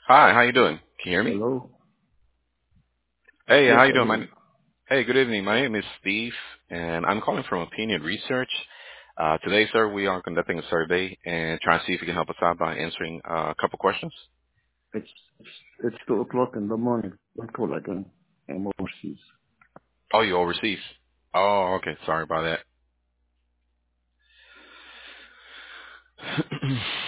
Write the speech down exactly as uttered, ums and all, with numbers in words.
Hi, how you doing? Can you hear me? Hello? Hey, Yes, how you I doing? hear My, you. hey, good evening. My name is Steve, and I'm calling from Opinion Research. Uh, today, sir, we are conducting a survey and trying to see if you can help us out by answering uh, a couple questions. It's it's it's two o'clock in the morning. Don't call again. I'm overseas. Oh, you overseas? Oh, okay. Sorry about that.